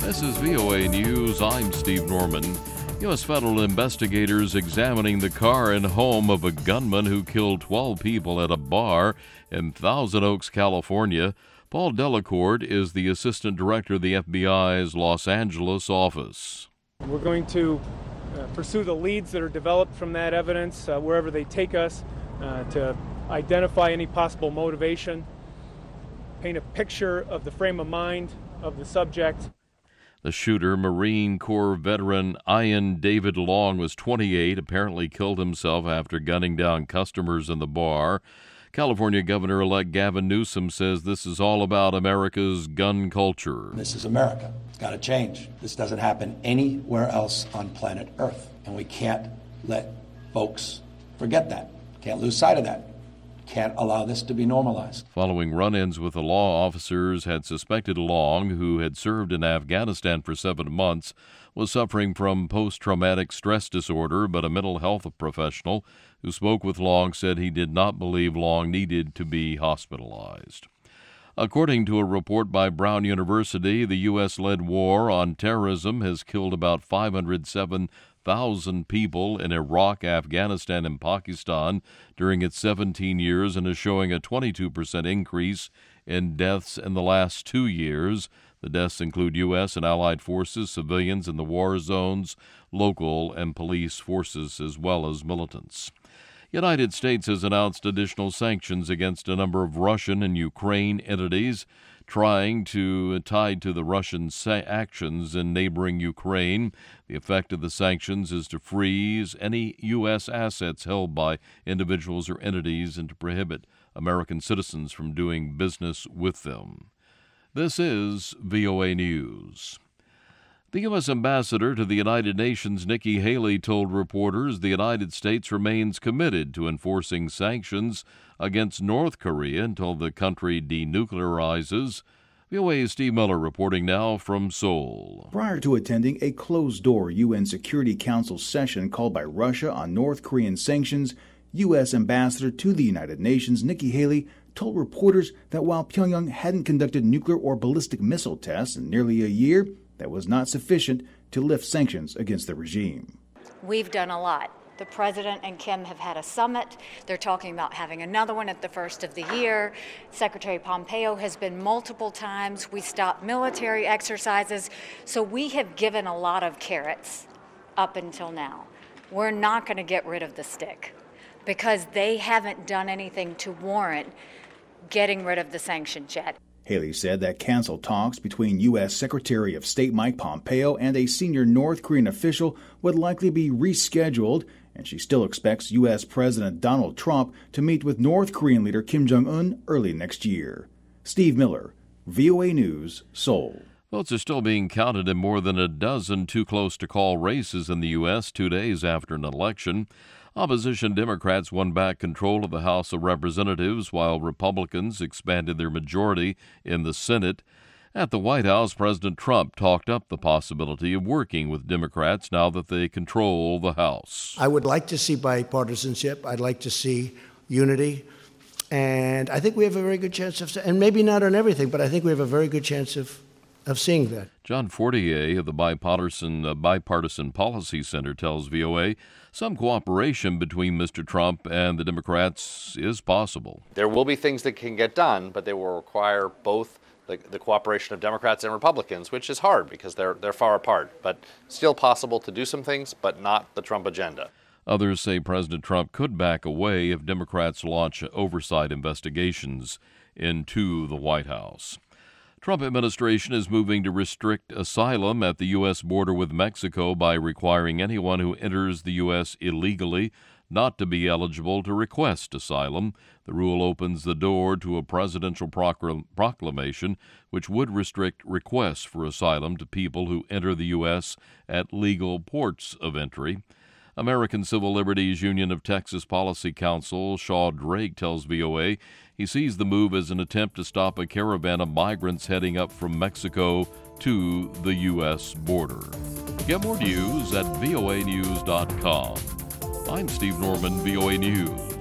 This is VOA News. I'm Steve Norman. U.S. federal investigators examining the car and home of a gunman who killed 12 people at a bar in Thousand Oaks, California. Paul Delacourt is the assistant director of the FBI's Los Angeles office. We're going to pursue the leads that are developed from that evidence wherever they take us to identify any possible motivation, paint a picture of the frame of mind of the subject. The shooter, Marine Corps veteran Ian David Long, was 28, apparently killed himself after gunning down customers in the bar. California Governor-elect Gavin Newsom says this is all about America's gun culture. This is America. It's got to change. This doesn't happen anywhere else on planet Earth. And we can't let folks forget that. Can't lose sight of that. Can't allow this to be normalized. Following run-ins with the law, officers had suspected Long, who had served in Afghanistan for 7 months, was suffering from post-traumatic stress disorder, but a mental health professional who spoke with Long said he did not believe Long needed to be hospitalized. According to a report by Brown University, the U.S.-led war on terrorism has killed about 507,000 people in Iraq, Afghanistan, and Pakistan during its 17 years and is showing a 22% increase in deaths in the last 2 years. The deaths include U.S. and allied forces, civilians in the war zones, local and police forces, as well as militants. United States has announced additional sanctions against a number of Russian and Ukraine entities tied to the Russian actions in neighboring Ukraine. The effect of the sanctions is to freeze any U.S. assets held by individuals or entities and to prohibit American citizens from doing business with them. This is VOA News. The U.S. ambassador to the United Nations, Nikki Haley, told reporters the United States remains committed to enforcing sanctions against North Korea until the country denuclearizes. VOA's Steve Miller reporting now from Seoul. Prior to attending a closed-door UN Security Council session called by Russia on North Korean sanctions, U.S. ambassador to the United Nations, Nikki Haley, told reporters that while Pyongyang hadn't conducted nuclear or ballistic missile tests in nearly a year, that was not sufficient to lift sanctions against the regime. We've done a lot. The president and Kim have had a summit. They're talking about having another one at the first of the year. Secretary Pompeo has been multiple times. We stopped military exercises. So we have given a lot of carrots up until now. We're not going to get rid of the stick because they haven't done anything to warrant getting rid of the sanctions yet. Haley said that canceled talks between U.S. Secretary of State Mike Pompeo and a senior North Korean official would likely be rescheduled, and she still expects U.S. President Donald Trump to meet with North Korean leader Kim Jong-un early next year. Steve Miller, VOA News, Seoul. Votes are still being counted in more than a dozen too-close-to-call races in the U.S. 2 days after an election. Opposition Democrats won back control of the House of Representatives, while Republicans expanded their majority in the Senate. At the White House, President Trump talked up the possibility of working with Democrats now that they control the House. I would like to see bipartisanship. I'd like to see unity. And I think we have a very good chance of, and maybe not on everything, but I think we have a very good chance of seeing that. John Fortier of the Bipartisan Policy Center tells VOA some cooperation between Mr. Trump and the Democrats is possible. There will be things that can get done, but they will require both the cooperation of Democrats and Republicans, which is hard because they're far apart. But still possible to do some things, but not the Trump agenda. Others say President Trump could back away if Democrats launch oversight investigations into the White House. Trump administration is moving to restrict asylum at the U.S. border with Mexico by requiring anyone who enters the U.S. illegally not to be eligible to request asylum. The rule opens the door to a presidential proclamation which would restrict requests for asylum to people who enter the U.S. at legal ports of entry. American Civil Liberties Union of Texas Policy Counsel Shaw Drake tells VOA he sees the move as an attempt to stop a caravan of migrants heading up from Mexico to the U.S. border. Get more news at voanews.com. I'm Steve Norman, VOA News.